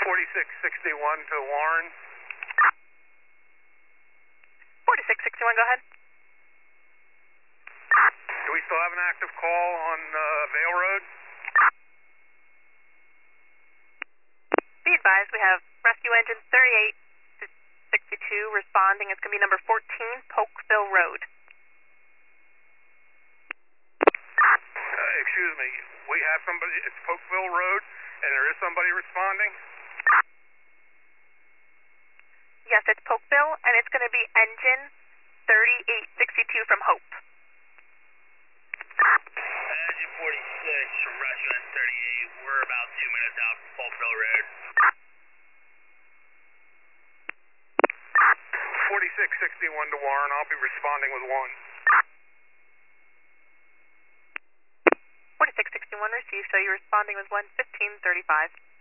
4661 to Warren. 4661, go ahead. Do we still have an active call on Vale Road? Be advised, we have rescue engine 3862 responding. It's going to be number 14, Polkville Road. Excuse me, we have somebody, it's Polkville Road, and there is somebody responding? Yes, it's Polkville, and it's going to be engine 3862 from Hope. Engine 46 from rescue engine 38. We're about 2 minutes out from Polkville Road. 4661 to Warren, I'll be responding with 1. 4661 received, so you're responding with 1:15:35.